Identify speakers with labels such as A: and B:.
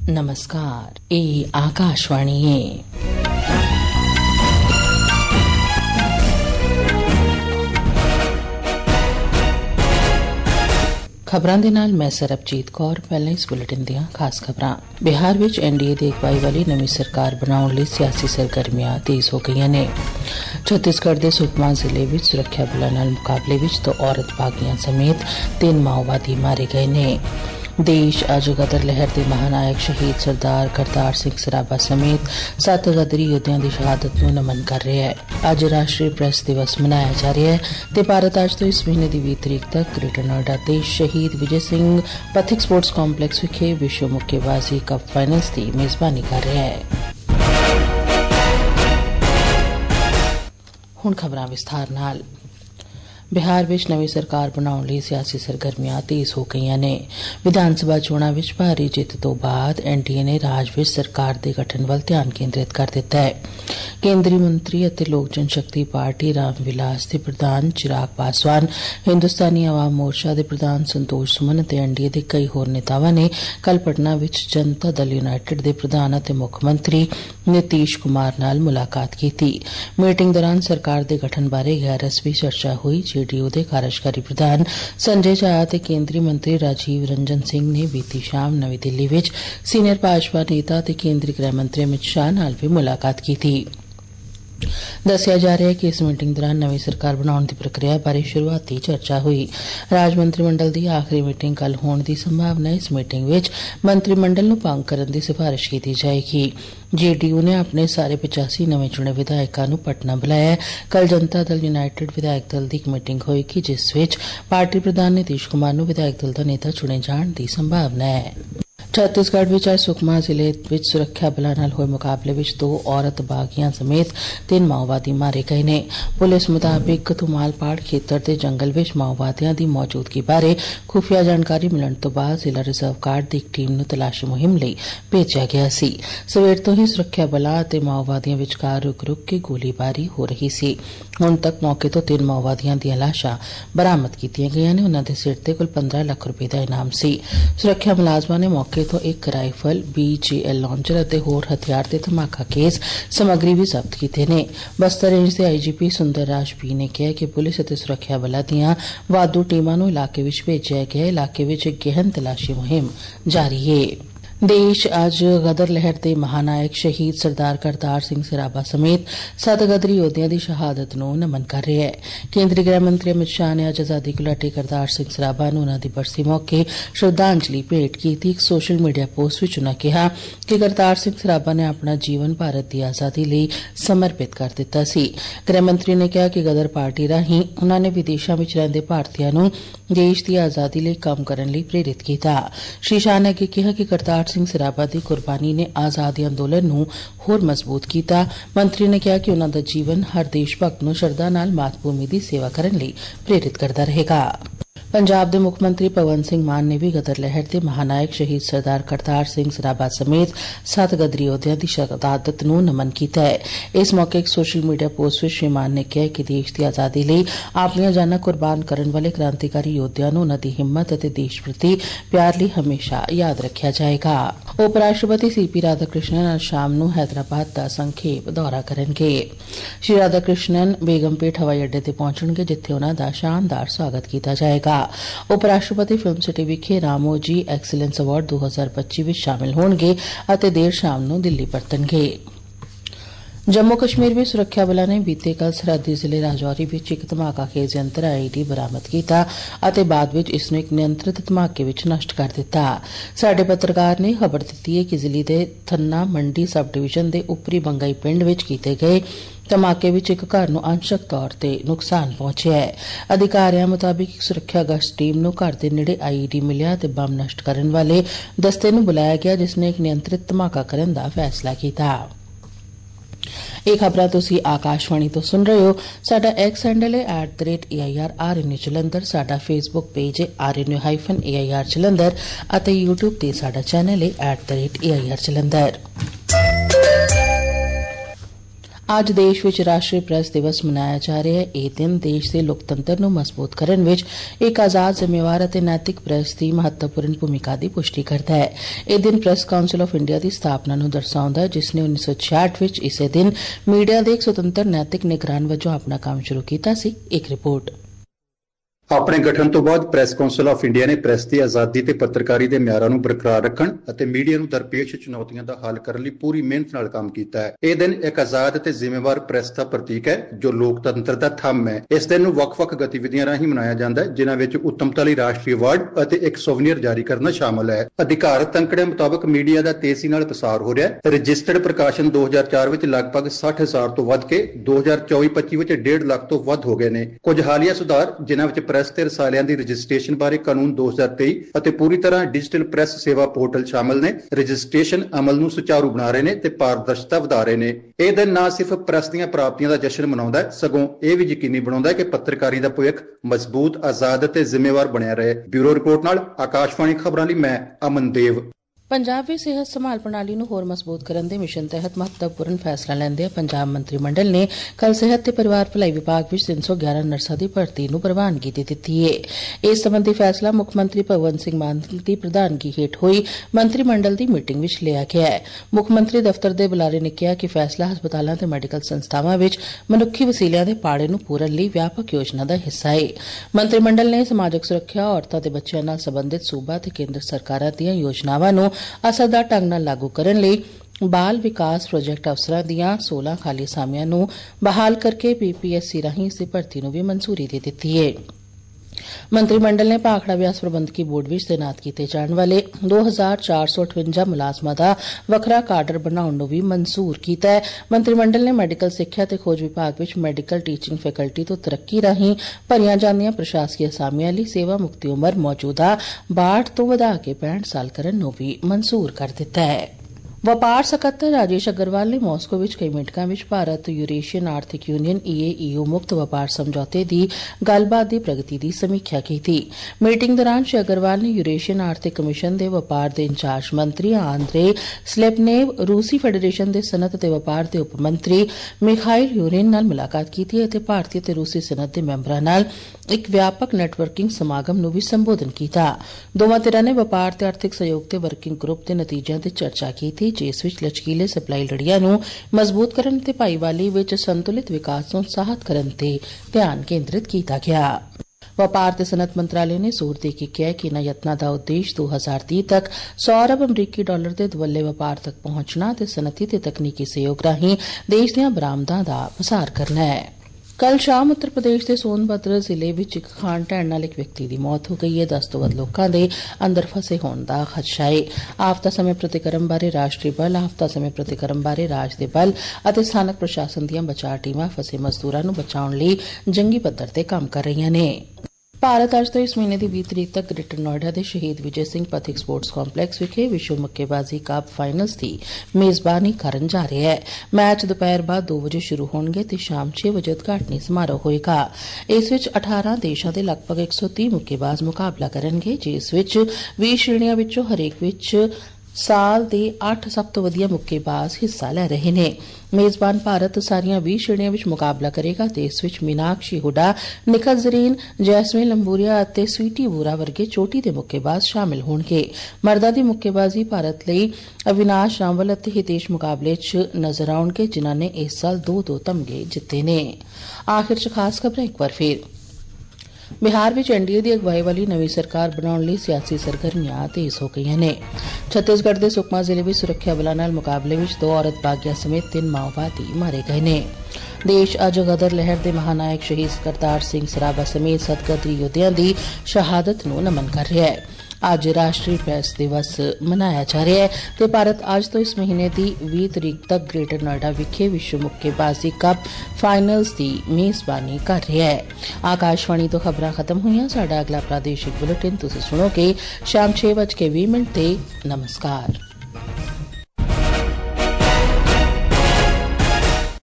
A: नमस्कार, ये आकाशवाणी है। खबरां दे नाल मैं सरबजीत कौर। पहले इस बुलेटिन दियां खास खबरां। बिहार विच एनडीए दी अगवाई वाली नवीं सरकार बनाउण लई सियासी सरगर्मियां तेज हो गईयां ने। छत्तीसगढ़ दे सुकमा जिले विच सुरक्षा बलां नाल मुकाबले विच 2 औरत बागियां समेत 3 माओवादी मारे गए ने। देश अज गदर लहर दे महानायक शहीद सरदार करतार सिंह सराभा समेत 7 गदरी योद्धियां दी शहादत नूं नमन कर रहा है। अज राष्ट्रीय प्रेस दिवस मनाया जा रहा है ते भारत अज तो इस महीने की 20 तरीक तक ग्रेटर नोएडा दे शहीद विजय सिंह पथिक स्पोर्ट्स कॉम्पलैक्स विखे विश्व मुक्केबाजी कप फाइनल्स की मेजबानी कर रहा है। हुण खबरां विस्तार नाल। बिहार विच नवीं सरकार बनाउण लई सियासी सरगर्मियां तेज हो गईयां ने। विधान सभा चोणां विच भारी जित्त तो बाद एनडीए ने राज विच सरकार दे गठन वल ध्यान केंद्रित कर दित्ता है। केंद्रीय मंत्री अते लोक जनशक्ति पार्टी राम विलास दे प्रधान चिराग पासवान, हिंदुस्तानी अवाम मोर्चा दे प्रधान संतोष सुमन अते एनडीए दे कई होर नेतावां ने कल पटना विच जनता दल यूनाइटेड दे प्रधान अते मुख्यमंत्री नीतीश कुमार नाल मुलाकात कीती। मीटिंग दौरान सरकार दे गठन बारे गैर रस्मी चर्चा हुई। जेडीयू दे कार्यकारी प्रधान संजय झा ते केंद्रीय मंत्री राजीव रंजन सिंह ने बीती शाम नवी दिल्ली विच सीनियर भाजपा नेता ते केंद्रीय गृह मंत्री अमित शाह नाल भी मुलाकात कीती। दस्सिया जा रहा है कि इस मीटिंग दौरान नवीं सरकार बनाउण दी प्रक्रिया बारे शुरुआती चर्चा हुई। राज मंत्रिमंडल दी आखिरी मीटिंग कल होण दी संभावना है। इस मीटिंग विच मंत्रिमंडल नूं भंग करन दी सिफारिश कीती जाएगी। जेडीयू ने अपने सारे 85 नवे चुने विधायकों नूं पटना बुलाया। कल जनता दल यूनाइटेड विधायक दल दी इक मीटिंग होएगी जिस विच पार्टी प्रधान नीतीश कुमार नूं विधायक दल दा नेता चुने जाण दी संभावना है। छत्तीसगढ़ विच अज सुकमा जिले विच सुरक्षा बलां नाल होए मुकाबले विच 2 औरत बागियां समेत 3 माओवादी मारे गए ने। पुलिस मुताबिक धुमालपाड़ खेतर दे जंगल विच माओवादियां दी मौजूदगी बारे खुफिया जानकारी मिलण तो बाद जिला रिजर्व गार्ड दी इक टीम नूं तलाशी मुहिम लई भेजिया गया सी। सवेर तो ही सुरक्षा बलां अते माओवादियां विचकार रुक-रुक के गोलीबारी हो रही सी। हुण तक मौके तो 3 माओवादियां दीयां लाशां बरामद कीतीआं गईआं ने। उन्हां दे सिर ते कुल 15 लाख रुपए दा इनाम सी। सुरक्षा मुलाजमां ने मौके तो एक राइफल, BGL लॉन्चर अते होर हथियार ते धमाका केस समग्री भी जब्त कीते ने। बस्तर रेंज दे आईजीपी सुंदर राज पी ने कहा कि पुलिस अते सुरक्षा बलां दीयां वाधू टीमां नूं इलाके विच भेजिआ गया। इलाके विच इक गहन तलाशी मुहिम जारी है। देश अज गदर लहर दे महानायक शहीद सरदार करतार सिंह सराभा समेत 7 गदरी योद्धियां दी शहादत नूं नमन कर रहा है। केंद्रीय गृह मंत्री अमित शाह ने अज आजादी घुलाटी करतार सिंह सराभा नूं उन्हां दी बरसी मौके श्रद्धांजलि भेंट कीती। एक सोशल मीडिया पोस्ट विच उन्हां कहा कि करतार सिंह सराभा ने अपना जीवन भारत दी आजादी लई समर्पित कर दित्ता सी। गृह मंत्री ने कहा कि गदर पार्टी राहीं उन्हां ने विदेशां विच रहिंदे भारतीयां नूं देश दी आजादी लई कम्म करन लई प्रेरित कीता। श्री शाह ने अगे कहा कि करतार सिंह सराभा दी कुर्बानी ने आजादी अंदोलन नूं होर मजबूत कीता। मंत्री ने कहा कि उन्हां दा जीवन हर देश भगत नूं शरधा नाल मातभूमि दी सेवा करन लई प्रेरित करदा रहेगा। पंजाब दे मुख मंत्री भगवंत सिंह मान ने भी गदर लहर दे महानायक शहीद सरदार करतार सिंह सराभा समेत 7 गदरी योद्धियां दी शहादत नूं नमन कीता है। इस मौके एक सोशल मीडिया पोस्ट विच श्री मान ने कहा कि देश दी आजादी लई अपनियां जानां कुर्बान करन वाले क्रांतिकारी योद्धियां नूं उन्हां दी हिम्मत अते देश प्रति प्यार लई हमेशा याद रखिआ जाएगा। उप राष्ट्रपति सीपी राधाकृष्णन अज शाम नूं हैदराबाद दा संखेप दौरा करनगे। श्री राधाकृष्णन बेगमपेट हवाई अड्डे ते पहुंचणगे जिथे उन्हां दा शानदार स्वागत कीता जाएगा। उप राष्ट्रपति फिल्म सिटी विखे रामोजी एक्सीलेंस अवार्ड 2025 विच शामिल होणगे अते देर शाम नूं दिल्ली परतणगे। जम्मू कश्मीर में सुरक्षा बलों ने बीते कल सरहदी जिले राजौरी विच एक धमाका खेज यंत्र IED बरामद किया अते बाद विच इसनूं एक नियंत्रित धमाके विच नष्ट कर दिता। साडे पत्रकार ने खबर दित्ती है कि जिले दे थन्ना मंडी सब डिवीजन दे उपरी बंगाई पिंड विच कीते गए धमाके विच एक घर नूं अंशक तौर ते नुकसान पहुंचिआ है। अधिकारियों मुताबिक एक सुरक्षा गश्त टीम नूं घर दे नेड़े IED मिलिआ ते बम नष्ट करन वाले दस्ते नूं बुलाया गया जिसने एक नियंत्रित धमाका करन दा फैसला कीता। ਇਹ खबरां तुसीं आकाशवाणी तो सुन रहे हो। साडा एक्स हैंडल है @AIRRNU जलंधर, साडा फेसबुक पेज है RNU-AIR जलंधर अते यूट्यूब ते साडा चैनल है @AIR जलंधर। ਅੱਜ ਦੇਸ਼ ਵਿੱਚ ਰਾਸ਼ਟਰੀ ਪ੍ਰੈਸ ਦਿਵਸ ਮਨਾਇਆ ਜਾ ਰਿਹਾ ਹੈ। ਇਹ ਦਿਨ ਦੇਸ਼ ਦੇ ਲੋਕਤੰਤਰ ਨੂੰ ਮਜ਼ਬੂਤ ਕਰਨ ਵਿੱਚ ਇੱਕ ਆਜ਼ਾਦ, ਜ਼ਿੰਮੇਵਾਰ ਅਤੇ ਨੈਤਿਕ ਪ੍ਰੈਸ ਦੀ ਮਹੱਤਵਪੂਰਨ ਭੂਮਿਕਾ ਦੀ ਪੁਸ਼ਟੀ ਕਰਦਾ ਹੈ। ਇਹ ਦਿਨ ਪ੍ਰੈਸ ਕਾਉਂਸਲ ਆਫ ਇੰਡੀਆ ਦੀ ਸਥਾਪਨਾ ਨੂੰ ਦਰਸਾਉਂਦਾ ਹੈ, ਜਿਸ ਨੇ 1966 ਵਿੱਚ ਇਸੇ ਦਿਨ ਮੀਡੀਆ ਦੇ ਇੱਕ ਸੁਤੰਤਰ ਨੈਤਿਕ ਨਿਗਰਾਨ ਵਜੋਂ ਆਪਣਾ ਕੰਮ ਸ਼ੁਰੂ ਕੀਤਾ ਸੀ। ਇੱਕ ਰਿਪੋਰਟ।
B: ਆਪਣੇ ਗਠਨ ਤੋਂ ਬਾਅਦ ਪ੍ਰੈਸ ਕਾਉਂਸਲ ਆਫ ਇੰਡੀਆ ਨੇ ਪ੍ਰੈਸ ਦੀ ਆਜ਼ਾਦੀ ਤੇ ਪੱਤਰਕਾਰੀ ਦੇ ਮਿਆਰਾਂ ਨੂੰ ਬਰਕਰਾਰ ਰੱਖਣ ਅਤੇ ਮੀਡੀਆ ਨੂੰ ਦਰਪੇਸ਼ ਚੁਣੌਤੀਆਂ ਦਾ ਹੱਲ ਕਰਨ ਲਈ ਪੂਰੀ ਮਿਹਨਤ ਨਾਲ ਕੰਮ ਕੀਤਾ ਹੈ। ਇਹ ਦਿਨ ਇੱਕ ਆਜ਼ਾਦ ਅਤੇ ਜ਼ਿੰਮੇਵਾਰ ਪ੍ਰੈਸ ਦਾ ਪ੍ਰਤੀਕ ਹੈ, ਜੋ ਲੋਕਤੰਤਰ ਦਾ ਥੰਮ ਹੈ। ਇਸ ਦਿਨ ਨੂੰ ਵੱਖ-ਵੱਖ ਗਤੀਵਿਧੀਆਂ ਰਾਹੀਂ ਮਨਾਇਆ ਜਾਂਦਾ ਹੈ, ਜਿਨ੍ਹਾਂ ਵਿੱਚ ਉੱਤਮਤਾ ਲਈ ਰਾਸ਼ਟਰੀ ਅਵਾਰਡ ਅਤੇ ਇੱਕ ਸੋਵੀਨੀਅਰ ਜਾਰੀ ਕਰਨਾ ਸ਼ਾਮਲ ਹੈ। ਅਧਿਕਾਰਤ ਅੰਕੜਿਆਂ ਮੁਤਾਬਕ ਮੀਡੀਆ ਦਾ ਤੇਜ਼ੀ ਨਾਲ ਪਸਾਰ ਹੋ ਰਿਹਾ ਹੈ। ਰਜਿਸਟਰਡ ਪ੍ਰਕਾਸ਼ਨ 2004 ਵਿੱਚ ਲਗਭਗ 60,000 ਤੋਂ ਵੱਧ ਕੇ 2024-25 ਵਿੱਚ 1.5 ਲੱਖ ਤੋਂ ਵੱਧ ਹੋ ਗਏ ਨੇ। ਕੁਝ ਹਾਲੀਆ ਸੁਧਾਰ, ਜਿਨ੍ਹਾਂ ਵਿੱਚ ਪ੍ਰੈਸ ਤੇ ਰਸਾਲਿਆਂ ਦੀ ਰਜਿਸਟ੍ਰੇਸ਼ਨ ਬਾਰੇ ਕਾਨੂੰਨ 2023 ਅਤੇ ਪੂਰੀ ਤਰ੍ਹਾਂ ਡਿਜੀਟਲ ਪ੍ਰੈਸ ਸੇਵਾ ਪੋਰਟਲ ਸ਼ਾਮਲ ਨੇ, ਰਜਿਸਟ੍ਰੇਸ਼ਨ ਅਮਲ ਨੂੰ ਸੁਚਾਰੂ ਬਣਾ ਰਹੇ ਨੇ ਤੇ ਪਾਰਦਰਸ਼ਤਾ ਵਧਾ ਰਹੇ ਨੇ। ਇਹ ਦਿਨ ਨਾ ਸਿਰਫ ਪ੍ਰੈਸ ਦੀਆਂ ਪ੍ਰਾਪਤੀਆਂ ਦਾ ਜਸ਼ਨ ਮਨਾਉਂਦਾ ਹੈ, ਸਗੋਂ ਇਹ ਵੀ ਯਕੀਨੀ ਬਣਾਉਂਦਾ ਹੈ ਕਿ ਪੱਤਰਕਾਰੀ ਦਾ ਭਵਿੱਖ ਮਜ਼ਬੂਤ, ਆਜ਼ਾਦ ਅਤੇ ਜ਼ਿੰਮੇਵਾਰ ਬਣਿਆ ਰਹੇ। ਬਿਊਰੋ ਰਿਪੋਰਟ ਨਾਲ ਆਕਾਸ਼ਵਾਣੀ ਖਬਰਾਂ ਲਈ ਮੈਂ ਅਮਨ ਦੇਵ।
A: ਪੰਜਾਬ ਵਿੱਚ ਸਿਹਤ ਸੰਭਾਲ ਪ੍ਰਣਾਲੀ ਨੂੰ ਹੋਰ ਮਜ਼ਬੂਤ ਕਰਨ ਦੇ ਮਿਸ਼ਨ ਤਹਿਤ ਮਹੱਤਵਪੂਰਨ ਫੈਸਲਾ ਲੈਂਦਿਆਂ ਪੰਜਾਬ ਮੰਤਰੀ ਮੰਡਲ ਨੇ ਕੱਲ ਸਿਹਤ ਤੇ ਪਰਿਵਾਰ ਭਲਾਈ ਵਿਭਾਗ ਵਿੱਚ 311 ਨਰਸਾਂ ਦੀ ਭਰਤੀ ਨੂੰ ਪ੍ਰਵਾਨਗੀ ਦੇ ਦਿੱਤੀ ਹੈ। ਇਸ ਸੰਬੰਧੀ ਫੈਸਲਾ ਮੁੱਖ ਮੰਤਰੀ ਭਗਵੰਤ ਸਿੰਘ ਮਾਨ ਦੀ ਪ੍ਰਧਾਨਗੀ ਹੇਠ ਹੋਈ ਮੰਤਰੀ ਮੰਡਲ ਦੀ ਮੀਟਿੰਗ ਵਿੱਚ ਲਿਆ ਗਿਆ ਹੈ। ਮੁੱਖ ਮੰਤਰੀ ਦਫ਼ਤਰ ਦੇ ਬੁਲਾਰੇ ਨੇ ਕਿਹਾ ਕਿ ਫੈਸਲਾ ਹਸਪਤਾਲਾਂ ਤੇ ਮੈਡੀਕਲ ਸੰਸਥਾਵਾਂ ਵਿੱਚ ਮਨੁੱਖੀ ਵਸੀਲਿਆਂ ਦੇ ਪਾੜੇ ਨੂੰ ਪੂਰਨ ਲਈ ਵਿਆਪਕ ਯੋਜਨਾ ਦਾ ਹਿੱਸਾ ਹੈ। ਮੰਤਰੀ ਮੰਡਲ ਨੇ ਸਮਾਜਿਕ ਸੁਰੱਖਿਆ, ਔਰਤਾਂ ਤੇ ਬੱਚਿਆਂ ਨਾਲ ਸੰਬੰਧਿਤ ਸੂਬਾ ਤੇ ਕੇਂਦਰ ਸਰਕਾਰਾਂ ਦੀਆਂ ਯੋਜਨਾਵਾਂ ਨੂੰ ਅਸਰਦਾਰ ਢੰਗ ਨਾਲ ਲਾਗੂ ਕਰਨ ਲਈ ਬਾਲ ਵਿਕਾਸ ਪ੍ਰੋਜੈਕਟ ਅਫਸਰਾਂ ਦੀਆਂ 16 ਖਾਲੀ ਅਸਾਮੀਆਂ ਨੂੰ ਬਹਾਲ ਕਰਕੇ ਪੀਪੀਐਸਸੀ ਰਾਹੀਂ ਇਸ ਦੀ ਭਰਤੀ ਨੂੰ ਵੀ ਮਨਜ਼ੂਰੀ ਦੇ ਦਿੱਤੀ ਹੈ। ਮੰਤਰੀ ਮੰਡਲ ਨੇ ਭਾਖੜਾ ਵਿਆਸ ਪ੍ਰਬੰਧਕੀ ਬੋਰਡ ਵਿੱਚ ਤੈਨਾਤ ਕੀਤੇ ਜਾਣ ਵਾਲੇ 2458 ਮੁਲਾਜ਼ਮਾਂ ਦਾ ਵੱਖਰਾ ਕਾਡਰ ਬਣਾਉਣ ਨੂੰ ਵੀ ਮਨਜ਼ੂਰ ਕੀਤਾ ਹੈ। ਮੰਤਰੀ ਮੰਡਲ ਨੇ ਮੈਡੀਕਲ ਸਿੱਖਿਆ ਤੇ ਖੋਜ ਵਿਭਾਗ ਵਿੱਚ ਮੈਡੀਕਲ ਟੀਚਿੰਗ ਫੈਕਲਟੀ ਤੋਂ ਤਰੱਕੀ ਰਾਹੀਂ ਭਰੀਆਂ ਜਾਂਦੀਆਂ ਪ੍ਰਸ਼ਾਸਕੀ ਅਸਾਮੀਆਂ ਲਈ ਸੇਵਾ ਮੁਕਤੀ ਉਮਰ ਮੌਜੂਦਾ 62 ਤੋਂ ਵਧਾ ਕੇ 65 ਸਾਲ ਕਰਨ ਨੂੰ ਵੀ ਮਨਜ਼ੂਰ ਕਰ ਦਿੱਤਾ ਹੈ। ਵਪਾਰ ਸਕੱਤਰ ਰਾਜੇਸ਼ ਅਗਰਵਾਲ ਨੇ ਮਾਸਕੋ ਵਿੱਚ ਕਈ ਮਿੰਟਾਂ ਵਿੱਚ ਭਾਰਤ ਯੂਰੇਸ਼ੀਅਨ ਆਰਥਿਕ ਯੂਨੀਅਨ EAEU ਮੁਕਤ ਵਪਾਰ ਸਮਝੌਤੇ ਦੀ ਗੱਲਬਾਤ ਦੀ ਪ੍ਰਗਤੀ ਦੀ ਸਮੀਖਿਆ ਕੀਤੀ। ਮੀਟਿੰਗ ਦੌਰਾਨ ਸ਼੍ਰੀ ਅਗਰਵਾਲ ਨੇ ਯੂਰੇਸ਼ੀਅਨ ਆਰਥਿਕ ਕਮਿਸ਼ਨ ਦੇ ਵਪਾਰ ਦੇ ਇੰਚਾਰਜ ਮੰਤਰੀ ਆਂਦਰੇ ਸਲੇਪਨੇਵ, ਰੂਸੀ ਫੈਡਰੇਸ਼ਨ ਦੇ ਸਨਅਤ ਤੇ ਵਪਾਰ ਦੇ ਉਪ ਮੰਤਰੀ ਮਿਖਾਇਲ ਯੂਰਿਨ ਨਾਲ ਮੁਲਾਕਾਤ ਕੀਤੀ ਅਤੇ ਭਾਰਤੀ ਤੇ ਰੂਸੀ ਸਨਅਤ ਦੇ ਮੈਂਬਰਾਂ ਨਾਲ ਇੱਕ ਵਿਆਪਕ ਨੈਟਵਰਕਿੰਗ ਸਮਾਗਮ ਨੂੰ ਵੀ ਸੰਬੋਧਨ ਕੀਤਾ। ਦੋਵਾਂ ਧਿਰਾਂ ਨੇ ਵਪਾਰ ਤੇ ਆਰਥਿਕ ਸਹਿਯੋਗ ਤੇ ਵਰਕਿੰਗ ਗਰੁੱਪ ਦੇ ਨਤੀਜਿਆਂ ਤੇ ਚਰਚਾ ਕੀਤੀ, ਜਿਸ ਵਿੱਚ ਲਚਕੀਲੇ ਸਪਲਾਈ ਲੜੀਆਂ ਨੂੰ ਮਜ਼ਬੂਤ ਕਰਨ ਤੇ ਭਾਈਵਾਲੀ ਵਿੱਚ ਸੰਤੁਲਿਤ ਵਿਕਾਸ ਨੂੰ ਉਤਸ਼ਾਹਿਤ ਕਰਨ ਤੇ ਧਿਆਨ ਕੇਂਦਰਿਤ ਕੀਤਾ ਗਿਆ। ਵਪਾਰ ਤੇ ਸਨਅਤ ਮੰਤਰਾਲੇ ਨੇ ਜ਼ੋਰ ਦੇ ਕੇ ਕਿਹਾ ਕਿ ਇਨ੍ਹਾਂ ਯਤਨਾਂ ਦਾ ਉਦੇਸ਼ 2030 ਤੱਕ 100 ਅਰਬ ਅਮਰੀਕੀ ਡਾਲਰ ਦੇ ਦੁਵੱਲੇ ਵਪਾਰ ਤੱਕ ਪਹੁੰਚਣਾ ਤੇ ਸਨਅਤੀ ਤੇ ਤਕਨੀਕੀ ਸਹਿਯੋਗ ਰਾਹੀਂ ਦੇਸ਼ ਦੀਆਂ ਬਰਾਮਦਾਂ ਦਾ ਪਸਾਰ ਕਰਨਾ ਹੈ। ਕੱਲ ਸ਼ਾਮ ਉੱਤਰ ਪ੍ਰਦੇਸ਼ ਦੇ ਸੋਨਭਦਰਾ ਜ਼ਿਲ੍ਹੇ ਵਿੱਚ ਇੱਕ ਖਾਨ ਢਹਿਣ ਨਾਲ ਇੱਕ ਵਿਅਕਤੀ ਦੀ ਮੌਤ ਹੋ ਗਈ ਹੈ। 10 ਤੋਂ ਵੱਧ ਲੋਕਾਂ ਦੇ ਅੰਦਰ ਫਸੇ ਹੋਣ ਦਾ ਖਦਸ਼ਾ ਹੈ। ਆਫਤਾ ਸਮੇਂ ਪ੍ਰਤੀਕਰਮ ਬਾਰੇ ਰਾਸ਼ਟਰੀ ਬਲ, ਆਫਤਾ ਸਮੇਂ ਪ੍ਰਤੀਕਰਮ ਬਾਰੇ ਰਾਜ ਦੇ ਬਲ ਅਤੇ ਸਥਾਨਕ ਪ੍ਰਸ਼ਾਸਨ ਦੀਆਂ ਬਚਾਅ ਟੀਮਾਂ ਫਸੇ ਮਜ਼ਦੂਰਾਂ ਨੂੰ ਬਚਾਉਣ ਲਈ ਜੰਗੀ ਪੱਧਰ ਤੇ ਕੰਮ ਕਰ ਰਹੀਆਂ ਨੇ। ਭਾਰਤ ਅੱਜ ਤੋਂ ਇਸ ਮਹੀਨੇ ਦੀ 20 ਤਰੀਕ ਤੱਕ ਗ੍ਰੇਟਰ ਨੋਇਡਾ ਦੇ ਸ਼ਹੀਦ ਵਿਜੇ ਸਿੰਘ ਪਥਿਕ ਸਪੋਰਟਸ ਕੰਪਲੈਕਸ ਵਿਖੇ ਵਿਸ਼ਵ ਮੁੱਕੇਬਾਜ਼ੀ ਕੱਪ ਫਾਈਨਲਜ਼ ਦੀ ਮੇਜ਼ਬਾਨੀ ਕਰਨ ਜਾ ਰਿਹਾ ਹੈ। ਮੈਚ ਦੁਪਹਿਰ ਬਾਅਦ 2 ਵਜੇ ਸ਼ੁਰੂ ਹੋਣਗੇ ਤੇ ਸ਼ਾਮ 6 ਵਜੇ ਉਦਘਾਟਨੀ ਸਮਾਰੋਹ ਹੋਏਗਾ। ਇਸ ਵਿੱਚ 18 ਦੇਸ਼ਾਂ ਦੇ ਲਗਭਗ 130 ਮੁੱਕੇਬਾਜ਼ ਮੁਕਾਬਲਾ ਕਰਨਗੇ, ਜਿਸ ਵਿੱਚ 20 ਸ਼੍ਰੇਣੀਆਂ ਵਿੱਚੋਂ ਹਰੇਕ ਵਿੱਚ ਸਾਲ ਦੇ 8 ਸਭ ਤੋਂ ਵਧੀਆ ਮੁੱਕੇਬਾਜ਼ ਹਿੱਸਾ ਲੈ ਰਹੇ ਨੇ। ਮੇਜ਼ਬਾਨ ਭਾਰਤ ਸਾਰੀਆਂ 20 ਸ਼੍ਰੇਣੀਆਂ ਵਿੱਚ ਮੁਕਾਬਲਾ ਕਰੇਗਾ ਤੇ ਇਸ ਵਿੱਚ ਮੀਨਾਕਸ਼ੀ ਹੁਡਾ, ਨਿਖਤ ਜ਼ਰੀਨ, ਜੈਸਮੀਨ ਲੰਬੂਰੀਆ ਅਤੇ ਸਵੀਟੀ ਵੋਰਾ ਵਰਗੇ ਚੋਟੀ ਦੇ ਮੁੱਕੇਬਾਜ਼ ਸ਼ਾਮਿਲ ਹੋਣਗੇ। ਮਰਦਾਂ ਦੀ ਮੁੱਕੇਬਾਜ਼ੀ ਭਾਰਤ ਲਈ ਅਵਿਨਾਸ਼ ਰਾਮਵਲ ਅਤੇ ਹਿਤੇਸ਼ ਮੁਕਾਬਲੇ 'ਚ ਨਜ਼ਰ ਆਉਣਗੇ, ਜਿਨ੍ਹਾਂ ਨੇ ਇਸ ਸਾਲ 2-2 ਤਮਗੇ ਜਿੱਤੇ ਨੇ। ਆਖਿਰ 'ਚ ਖਾਸ ਖਬਰਾਂ ਇੱਕ ਵਾਰ ਫਿਰ। ਬਿਹਾਰ ਵਿੱਚ ਐਨਡੀਏ ਦੀ ਅਗਵਾਈ ਵਾਲੀ ਨਵੀਂ ਸਰਕਾਰ ਬਣਾਉਣ ਲਈ ਸਿਆਸੀ ਸਰਗਰਮੀਆਂ ਤੇਜ਼ ਹੋ ਗਈਆਂ ਨੇ। ਛੱਤੀਸਗੜ੍ਹ ਦੇ ਸੁਕਮਾ ਜ਼ਿਲ੍ਹੇ ਵਿੱਚ ਸੁਰੱਖਿਆ ਬਲਾਂ ਨਾਲ ਮੁਕਾਬਲੇ ਵਿੱਚ 2 ਔਰਤ ਬਾਗੀਆਂ ਸਮੇਤ 3 ਮਾਓਵਾਦੀ ਮਾਰੇ ਗਏ ਨੇ। ਦੇਸ਼ ਅੱਜ ਗਦਰ ਲਹਿਰ ਦੇ ਮਹਾਨਾਇਕ ਸ਼ਹੀਦ ਕਰਤਾਰ ਸਿੰਘ ਸਰਾਭਾ ਸਮੇਤ ਸਤਿਗੁਰੂ ਯੋਧਿਆਂ ਦੀ ਸ਼ਹਾਦਤ ਨੂੰ ਨਮਨ ਕਰ ਰਿਹਾ ਹੈ। ਅੱਜ ਰਾਸ਼ਟਰੀ ਪ੍ਰੈਸ ਦਿਵਸ ਮਨਾਇਆ ਜਾ ਰਿਹਾ ਹੈ ਤੇ ਭਾਰਤ ਅੱਜ ਤੋਂ ਇਸ ਮਹੀਨੇ ਦੀ 20 ਤਰੀਕ ਤੱਕ ਗ੍ਰੇਟਰ ਨੋਇਡਾ ਵਿਖੇ ਵਿਸ਼ਵ ਮੁੱਕੇਬਾਜ਼ੀ ਕੱਪ ਫਾਈਨਲਜ਼ ਦੀ ਮੇਜ਼ਬਾਨੀ ਕਰ ਰਿਹਾ ਹੈ। ਆਕਾਸ਼ਵਾਣੀ ਤੋਂ ਖਬਰਾਂ ਖਤਮ ਹੋਈਆਂ। ਸਾਡਾ ਅਗਲਾ ਪ੍ਰਾਦੇਸ਼ਿਕ ਬੁਲੇਟਿਨ ਤੁਸੀਂ ਸੁਣੋਗੇ ਸ਼ਾਮ 6:20 ਤੇ। ਨਮਸਕਾਰ।